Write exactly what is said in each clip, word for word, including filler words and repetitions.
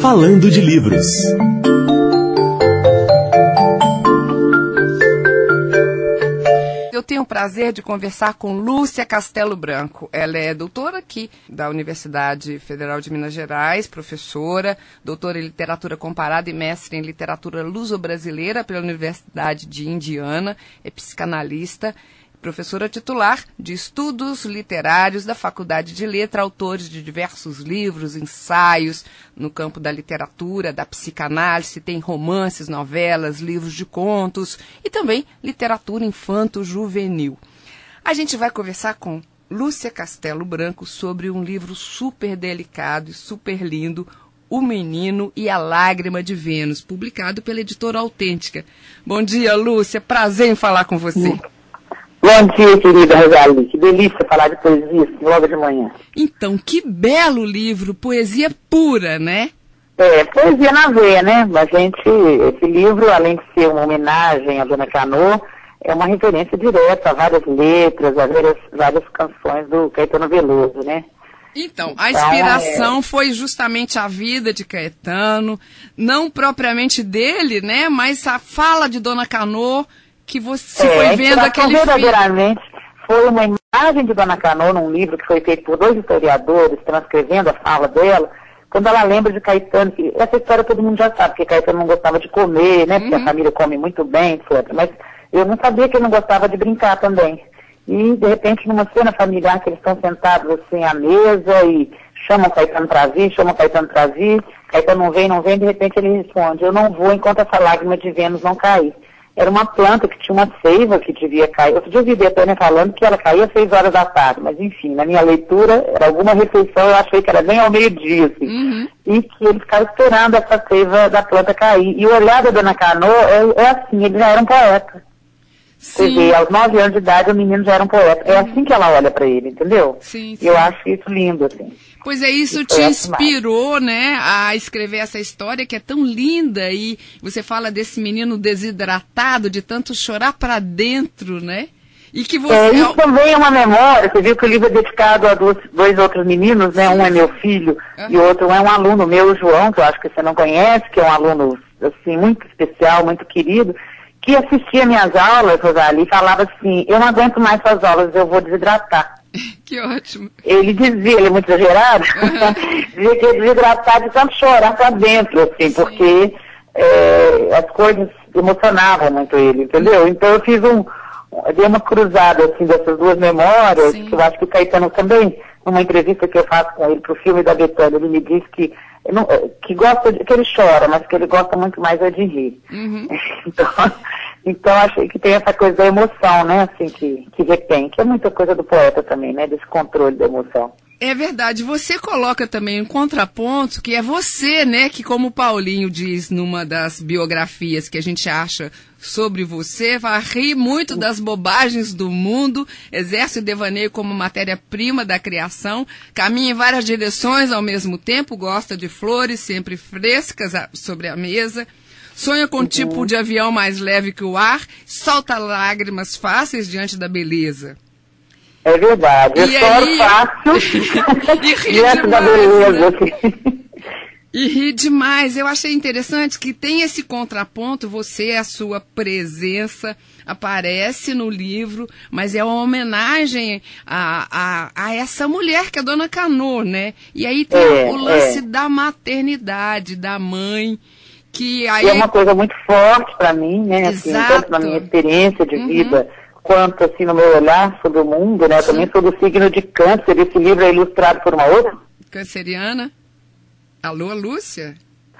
Falando de Livros. Eu tenho o prazer de conversar com Lúcia Castelo Branco. Ela é doutora aqui da Universidade Federal de Minas Gerais, professora, doutora em literatura comparada e mestre em literatura luso-brasileira pela Universidade de Indiana, é psicanalista, professora titular de estudos literários da Faculdade de Letras, autores de diversos livros, ensaios no campo da literatura, da psicanálise, tem romances, novelas, livros de contos e também literatura infanto-juvenil. A gente vai conversar com Lúcia Castelo Branco sobre um livro super delicado e super lindo, O Menino e a Lágrima de Vênus, publicado pela editora Autêntica. Bom dia, Lúcia, prazer em falar com você. Bom dia, querida Rosalie. Que delícia falar de poesia assim, logo de manhã. Então, que belo livro, poesia pura, né? É, poesia na veia, né? A gente, esse livro, além de ser uma homenagem à Dona Canô, é uma referência direta a várias letras, a várias, várias canções do Caetano Veloso, né? Então, a inspiração é... foi justamente a vida de Caetano, não propriamente dele, né? Mas a fala de Dona Canô, que você é, foi vendo aquele filme. Verdadeiramente foi uma imagem de Dona Canô num livro que foi feito por dois historiadores, transcrevendo a fala dela, quando ela lembra de Caetano, que essa história todo mundo já sabe, porque Caetano não gostava de comer, né, porque uhum. a família come muito bem, etcétera. Mas eu não sabia que ele não gostava de brincar também. E, de repente, numa cena familiar, que eles estão sentados assim à mesa e chamam Caetano para vir, chamam Caetano para vir, Caetano não vem, não vem, de repente ele responde, eu não vou enquanto essa lágrima de Vênus não cair. Era uma planta que tinha uma seiva que devia cair. Outro dia eu vi Betânia falando que ela caía às seis horas da tarde, mas enfim, na minha leitura, era alguma refeição, eu achei que era bem ao meio-dia, assim. Uhum. E que ele ficava esperando essa seiva da planta cair. E o olhar da Dona Canô é, é assim, ele já era um poeta. Sim. Quer dizer, aos nove anos de idade o menino já era um poeta. É assim que ela olha para ele, entendeu? Sim, sim. Eu acho isso lindo, assim. Pois é, isso te inspirou, né, a escrever essa história que é tão linda e você fala desse menino desidratado de tanto chorar para dentro, né? E que você... É, isso também é uma memória, você viu que o livro é dedicado a dois, dois outros meninos, né? Sim. Um é meu filho uhum. e o outro é um aluno meu, o João, que eu acho que você não conhece, que é um aluno, assim, muito especial, muito querido, que assistia minhas aulas, Rosalie, e falava assim, eu não aguento mais suas aulas, eu vou desidratar. Que ótimo. Ele dizia, ele é muito exagerado, uhum. dizia que ia desidratar de tanto chorar pra dentro, assim, Sim. porque é, as coisas emocionavam muito ele, entendeu? Então eu fiz um, eu dei uma cruzada, assim, dessas duas memórias, Sim. que eu acho que o Caetano também, numa entrevista que eu faço com ele pro filme da Betânia, ele me disse que, não, que gosta de, que ele chora, mas que ele gosta muito mais é de rir. Uhum. Então... Então, achei que tem essa coisa da emoção, né, assim, que, que retém, que é muita coisa do poeta também, né, desse controle da emoção. É verdade, você coloca também um contraponto, que é você, né, que como o Paulinho diz numa das biografias que a gente acha sobre você, vai rir muito das bobagens do mundo, exerce o devaneio como matéria-prima da criação, caminha em várias direções ao mesmo tempo, gosta de flores sempre frescas sobre a mesa, sonha com um uhum. tipo de avião mais leve que o ar, solta lágrimas fáceis diante da beleza. É verdade, eu choro fácil e ri diante demais, da beleza. Né? E ri demais. Eu achei interessante que tem esse contraponto, você, a sua presença aparece no livro, mas é uma homenagem a, a, a essa mulher que é a Dona Canô, né? E aí tem é, o lance é. da maternidade, da mãe, que aí... é uma coisa muito forte para mim, né, assim, tanto na minha experiência de uhum. vida, quanto assim no meu olhar sobre o mundo, né, eu também sou do signo de Câncer, esse livro é ilustrado por uma outra. Canceriana? Alô, Lúcia?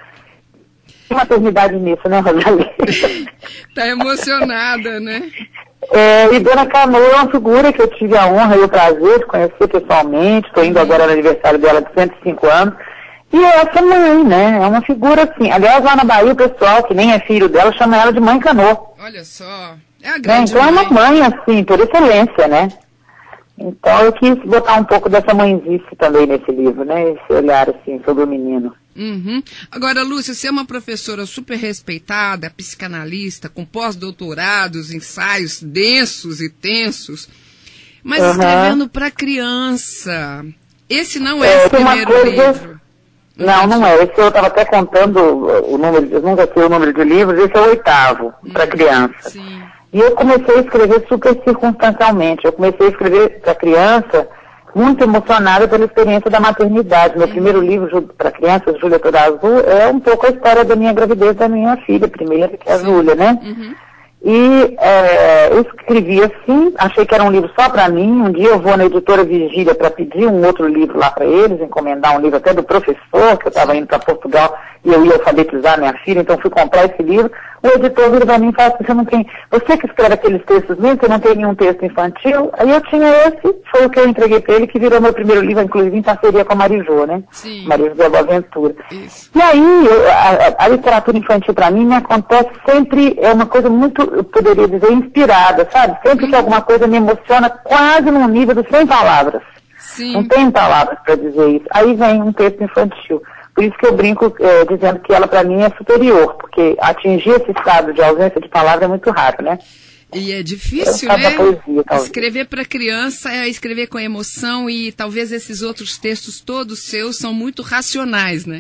Tem maternidade nisso, né, Rosalie? Tá emocionada, né? É, e Dona Canô é uma figura que eu tive a honra e o prazer de conhecer pessoalmente, estou indo uhum. agora no aniversário dela de cento e cinco anos, e é essa mãe, né? É uma figura assim. Aliás, lá na Bahia, o pessoal, que nem é filho dela, chama ela de Mãe Canô. Olha só. É a grande né? Então mãe. é uma mãe, assim, por excelência, né? Então eu quis botar um pouco dessa mãezice também nesse livro, né? Esse olhar, assim, sobre o menino. Uhum. Agora, Lúcia, você é uma professora super respeitada, psicanalista, com pós-doutorados, ensaios densos e tensos, mas uhum. escrevendo para criança. Esse não é, é o primeiro coisa... livro. Não, não é. Esse eu estava até contando o número, eu nunca sei o número de livros, esse é o oitavo, hum, para criança. Sim. E eu comecei a escrever super circunstancialmente. Eu comecei a escrever para criança muito emocionada pela experiência da maternidade. Meu uhum. primeiro livro para crianças, Júlia Toda Azul, é um pouco a história da minha gravidez da minha filha primeira, que é a Júlia, né? Uhum. E é, eu escrevi assim, achei que era um livro só para mim. Um dia eu vou na editora Vigília para pedir um outro livro lá para eles, encomendar um livro até do professor, que eu estava indo para Portugal e eu ia alfabetizar minha filha, então fui comprar esse livro. O editor vira para mim e fala assim, você não tem, você que escreve aqueles textos mesmo, você não tem nenhum texto infantil? Aí eu tinha esse, foi o que eu entreguei para ele, que virou meu primeiro livro, inclusive em parceria com a Marijô, né? Sim. Maria José Boaventura. Isso. E aí, eu, a, a literatura infantil para mim me acontece sempre, é uma coisa muito, eu poderia dizer, inspirada, sabe? Sempre hum. que alguma coisa me emociona, quase num nível de cem palavras. Sim. Não tem palavras para dizer isso. Aí vem um texto infantil. Por isso que eu brinco é, dizendo que ela, para mim, é superior, porque atingir esse estado de ausência de palavra é muito raro, né? E é difícil, é né? Poesia, escrever para criança é escrever com emoção e talvez esses outros textos todos seus são muito racionais, né?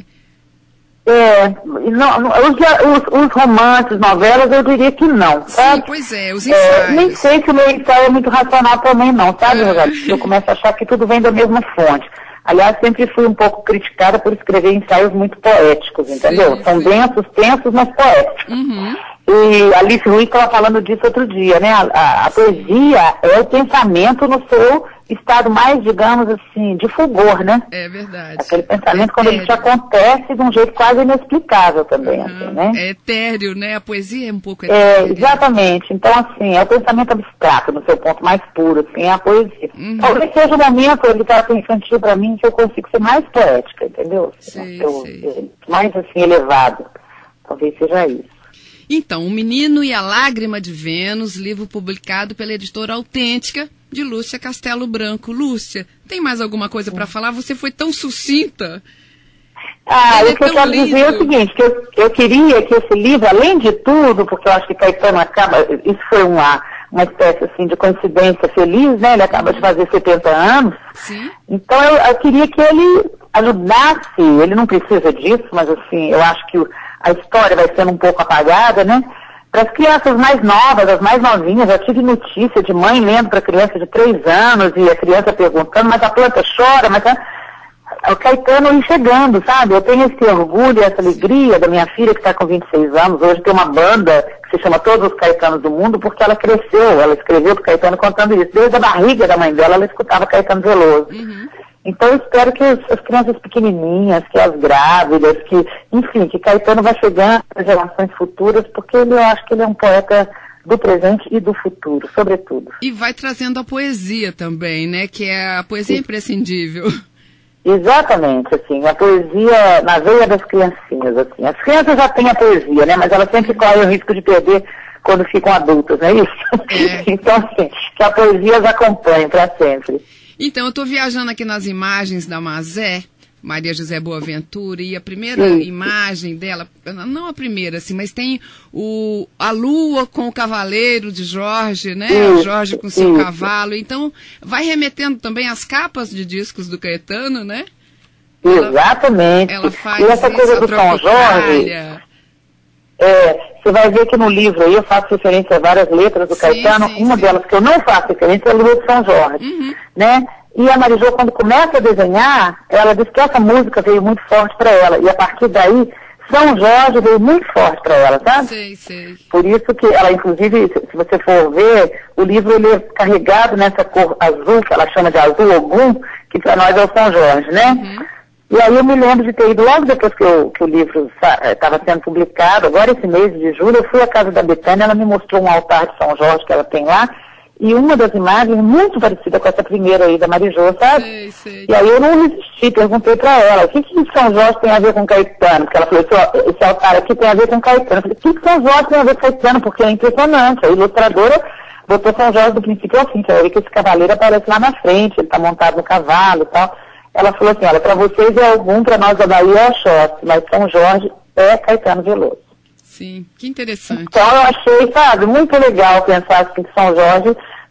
É, não, os, os, os romances, novelas, eu diria que não, sabe? Sim, pois é, os ensaios. É, nem sei se o meu ensaio é muito racional também não, sabe, Rosário? É. Eu começo a achar que tudo vem da mesma fonte. Aliás, sempre fui um pouco criticada por escrever ensaios muito poéticos, entendeu? Sim, São sim. densos, tensos, mas poéticos. Uhum. E Alice Ruiz estava falando disso outro dia, né? A, a, a poesia é o pensamento no seu estado mais, digamos assim, de fulgor, né? É verdade. Aquele pensamento é quando ele te acontece de um jeito quase inexplicável também, uhum. assim, né? É etéreo, né? A poesia é um pouco etéreo. É, exatamente. Então, assim, é o pensamento abstrato, no seu ponto mais puro, assim, é a poesia. Uhum. Talvez seja o momento, a literatura infantil para mim, que eu consigo ser mais poética, entendeu? Sim, eu, sim. Eu, mais, assim, elevado. Talvez seja isso. Então, O Menino e a Lágrima de Vênus, livro publicado pela editora Autêntica, de Lúcia Castelo Branco. Lúcia, tem mais alguma coisa para falar? Você foi tão sucinta. Ah, Ele o que é eu quero lindo. dizer é o seguinte, que eu, eu queria que esse livro, além de tudo, porque eu acho que Caetano acaba, isso foi uma, uma espécie assim de coincidência feliz, né? Ele acaba de fazer setenta anos. Sim. Então eu, eu queria que ele ajudasse, ele não precisa disso, mas assim, eu acho que o a história vai sendo um pouco apagada, né? Para as crianças mais novas, as mais novinhas, eu tive notícia de mãe lendo para criança de três anos e a criança perguntando, mas a planta chora, mas a... o Caetano ir chegando, sabe? Eu tenho esse orgulho, essa alegria da minha filha que está com vinte e seis anos, hoje tem uma banda que se chama Todos os Caetanos do Mundo, porque ela cresceu, ela escreveu para o Caetano contando isso. Desde a barriga da mãe dela, ela escutava Caetano Veloso. Uhum. Então eu espero que as, as crianças pequenininhas, que as grávidas, que, enfim, que Caetano vai chegando às gerações futuras, porque ele, eu acho que ele é um poeta do presente e do futuro, sobretudo. E vai trazendo a poesia também, né? Que é a poesia Sim. imprescindível. Exatamente, assim, a poesia na veia das criancinhas, assim. As crianças já têm a poesia, né? Mas elas sempre correm o risco de perder quando ficam adultas, não é isso? É. Então, assim, que a poesia as acompanhe para sempre. Então, eu estou viajando aqui nas imagens da Mazé, Maria José Boaventura, e a primeira Sim. imagem dela, não a primeira, assim, mas tem o, a lua com o cavaleiro de Jorge, né? Sim. Jorge com seu Sim. cavalo. Então, vai remetendo também às capas de discos do Caetano, né? Exatamente. Ela, ela faz e essa isso, coisa do São Jorge... É, você vai ver que no livro aí eu faço referência a várias letras do sim, Caetano, sim, uma sim. delas que eu não faço referência é a Lua de São Jorge, uhum. né? E a Marijô, quando começa a desenhar, ela diz que essa música veio muito forte para ela, e a partir daí, São Jorge veio muito forte para ela, sabe? Sim, sim. Por isso que ela, inclusive, se você for ver, o livro ele é carregado nessa cor azul, que ela chama de azul ogum, que para nós é o São Jorge, né? Uhum. E aí eu me lembro de ter ido, logo depois que, eu, que o livro estava sendo publicado, agora esse mês de julho, eu fui à casa da Betânia, ela me mostrou um altar de São Jorge que ela tem lá, e uma das imagens muito parecida com essa primeira aí da Marijô, sabe? Sei, sei. E aí eu não resisti, perguntei para ela, o que que São Jorge tem a ver com Caetano? Porque ela falou, esse, esse altar aqui tem a ver com Caetano. Eu falei, o que que São Jorge tem a ver com Caetano? Porque é impressionante, a ilustradora botou São Jorge do princípio ao fim, você vai ver que esse cavaleiro aparece lá na frente, ele está montado no cavalo e tal. Ela falou assim, olha, para vocês é algum, para nós da Bahia é Oxóssi, mas São Jorge é Caetano Veloso. Sim, que interessante. Então eu achei, sabe, muito legal pensar assim que São Jorge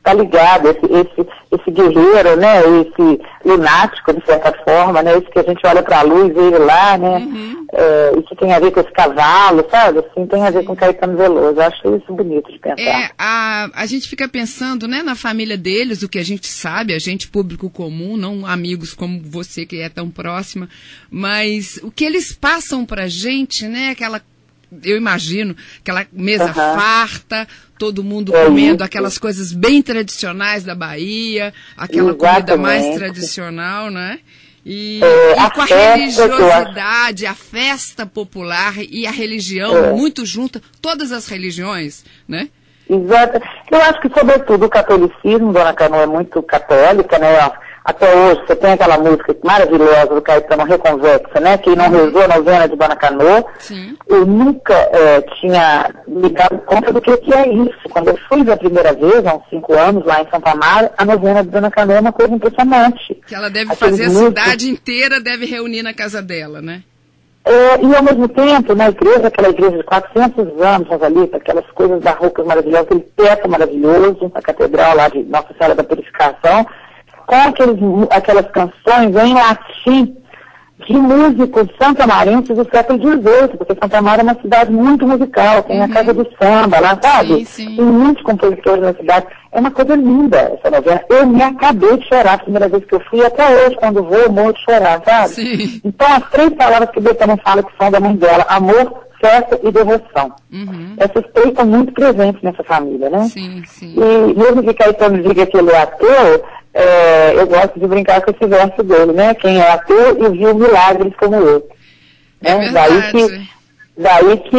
tá ligado, esse, esse, esse guerreiro, né, esse lunático, de certa forma, né, esse que a gente olha para a luz e vê ele lá, né, uhum. é, isso tem a ver com esse cavalo, sabe, assim, tem a ver com Caetano Veloso, eu acho isso bonito de pensar. É, a, a gente fica pensando, né, na família deles, o que a gente sabe, a gente público comum, não amigos como você que é tão próxima, mas o que eles passam pra gente, né, aquela, eu imagino, aquela mesa uhum. farta, todo mundo é comendo isso. aquelas coisas bem tradicionais da Bahia, aquela Exatamente. comida mais tradicional, né? E, é, e com a, a religiosidade, a festa popular e a religião é. muito junta, todas as religiões, né? Exato. Eu acho que, sobretudo, o catolicismo, Dona Cano, é muito católica, né? Até hoje, você tem aquela música maravilhosa do Caetano Reconvexa, né? Quem não rezou a novena de Dona Cano, Sim. eu nunca é, tinha me dado conta do que, que é isso. Quando eu fui da primeira vez, há uns cinco anos, lá em Santa Amaro, a novena de Dona Cano é uma coisa impressionante. Que ela deve Aqueles fazer, a músicos... cidade inteira deve reunir na casa dela, né? É, e ao mesmo tempo, na igreja, aquela igreja de quatrocentos anos, Rosalita, aquelas coisas barrocas maravilhosas, aquele teto maravilhoso, a catedral lá de Nossa Senhora da Purificação, com aqueles, aquelas canções em latim de músicos santamarenses do século dezoito, porque Santa Amaro é uma cidade muito musical, tem uhum. a Casa do Samba lá, sabe? Sim, sim. Tem muitos compositores na cidade. É uma coisa linda essa novela. Eu me acabei de chorar a primeira vez que eu fui, até hoje, quando vou, eu morro de chorar, sabe? Sim. Então, as três palavras que o Betânia fala que são da mãe dela, amor, festa e devoção. Uhum. Essas três estão muito presentes nessa família, né? Sim, sim. E mesmo que Caetano diga que ele é ateu, é, eu gosto de brincar com esse verso dele, né? Quem é ateu e viu milagres como eu. É né? verdade. Daí que, daí que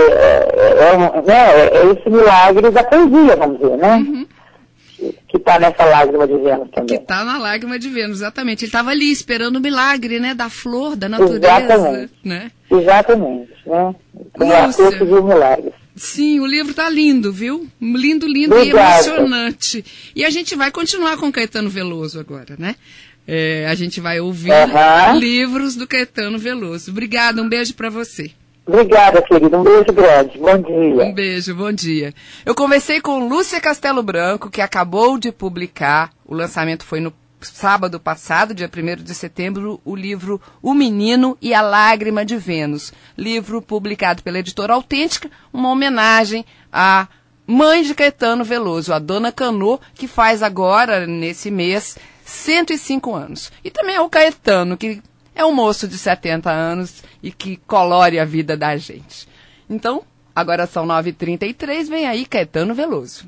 é, é, né, é esse milagre da poesia, vamos dizer, né? Uhum. Que está nessa lágrima de Vênus também. Que está na lágrima de Vênus, exatamente. Ele estava ali esperando o milagre, né? Da flor, da natureza. Exatamente. Né? Exatamente, né? Quem é ateu que viu milagres. Sim, o livro tá lindo, viu? Lindo, lindo Obrigada. E emocionante. E a gente vai continuar com Caetano Veloso agora, né? É, a gente vai ouvir uhum. livros do Caetano Veloso. Obrigada, um beijo para você. Obrigada, querida. Um beijo grande. Bom dia. Um beijo, bom dia. Eu conversei com Lúcia Castelo Branco, que acabou de publicar, o lançamento foi no sábado passado, dia primeiro de setembro, o livro O Menino e a Lágrima de Vênus. Livro publicado pela Editora Autêntica, uma homenagem à mãe de Caetano Veloso, a Dona Cano, que faz agora, nesse mês, cento e cinco anos. E também é o Caetano, que é um moço de setenta anos e que colore a vida da gente. Então, agora são nove e trinta e três, vem aí Caetano Veloso.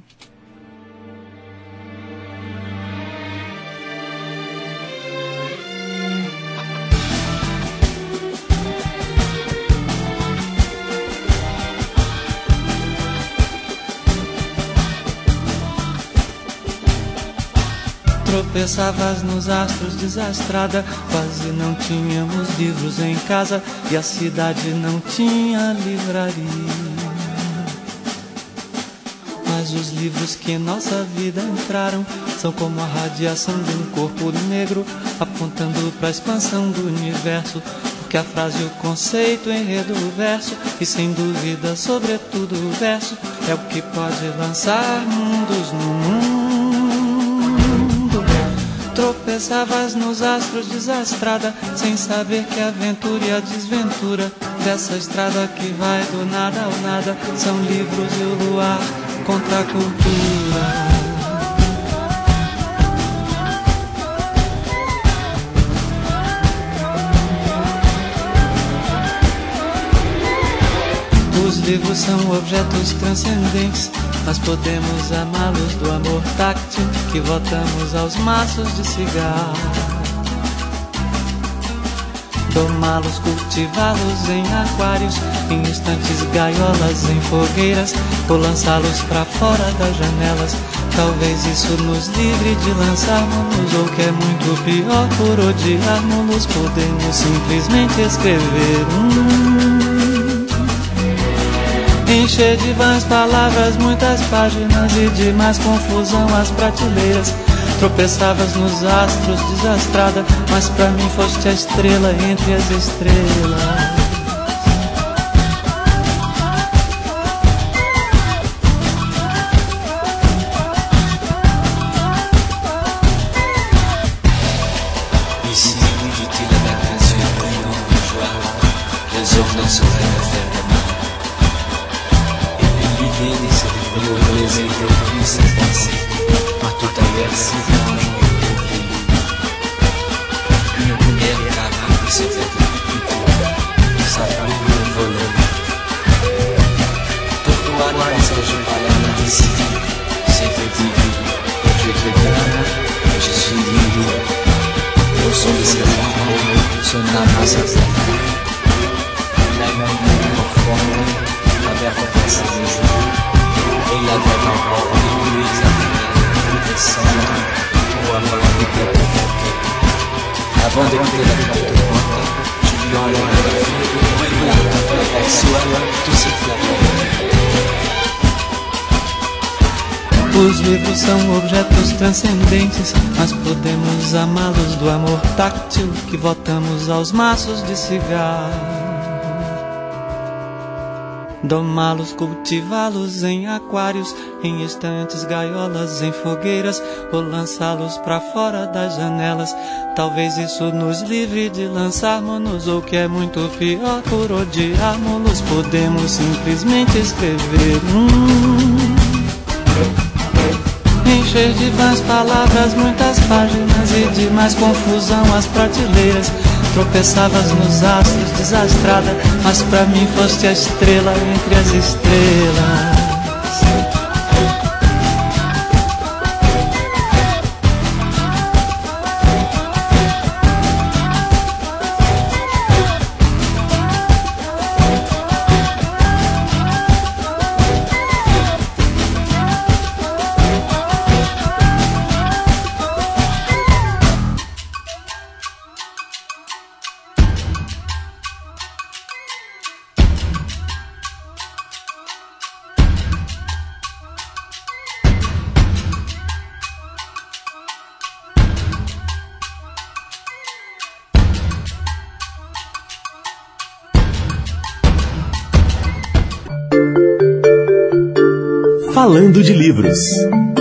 Tropeçavas nos astros desastrada, quase não tínhamos livros em casa e a cidade não tinha livraria. Mas os livros que em nossa vida entraram são como a radiação de um corpo negro apontando para a expansão do universo, porque a frase, o conceito, o enredo, o verso e sem dúvida, sobretudo o verso é o que pode lançar mundos no mundo. Tropeçavas nos astros desastrada, sem saber que a aventura e a desventura dessa estrada que vai do nada ao nada são livros e o luar contra a cultura. Os livros são objetos transcendentes, nós podemos amá-los do amor táctil que votamos aos maços de cigarro. Domá-los, cultivá-los em aquários, em estantes, gaiolas, em fogueiras, ou lançá-los pra fora das janelas. Talvez isso nos livre de lançarmos-nos, ou que é muito pior, por odiarmos-los, podemos simplesmente escrever um... Encher de vãs palavras, muitas páginas e de mais confusão as prateleiras. Tropeçavas nos astros desastrada, mas pra mim foste a estrela entre as estrelas. sortant sur la ferme. Et puis l'idée des cérémonies au plaisir de lui s'est passée. Partout ailleurs, si mange au pays. Une première caravane s'est faite du tout. Ça a le voler. Pour toi, le passage par la décision, c'est que divin. Tu es très grand, je suis divin. Au son de ses paroles, son âme à sa tête. La main au fond, la verre passée des jours. Et la verre encore plus examinée, descendre, pour avoir un peu de fouquet. Avant d'écouter la porte-porte, tu lui enlèves la fille, et là, elle soit tout s'éclate. Os livros são objetos transcendentes, mas podemos amá-los do amor táctil que botamos aos maços de cigarro. Domá-los, cultivá-los em aquários, em estantes, gaiolas, em fogueiras, ou lançá-los pra fora das janelas. Talvez isso nos livre de lançarmos-nos, ou que é muito pior, por odiarmos-los, podemos simplesmente escrever hum. Encher de vãs palavras muitas páginas e de mais confusão as prateleiras. Tropeçavas nos astros, desastrada, mas pra mim foste a estrela entre as estrelas. Falando de livros.